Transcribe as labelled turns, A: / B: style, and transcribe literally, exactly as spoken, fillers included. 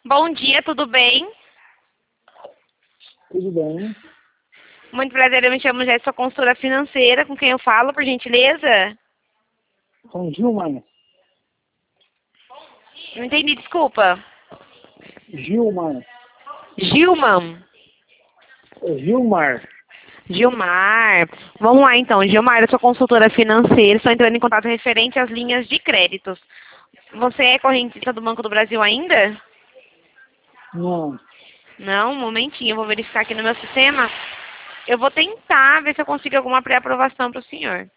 A: Bom dia, tudo bem?
B: Tudo bem?
A: Muito prazer, eu me chamo Jéssica, sou consultora financeira, com quem eu falo, por gentileza?
B: Com Gilmar.
A: Não entendi, desculpa.
B: Gilmar.
A: Gilman.
B: É Gilmar.
A: Gilmar. Vamos lá então, Gilmar, eu sou consultora financeira, estou entrando em contato referente às linhas de créditos. Você é correntista do Banco do Brasil ainda?
B: Não.
A: Não, um momentinho, eu vou verificar aqui no meu sistema. Eu vou tentar ver se eu consigo alguma pré-aprovação para o senhor.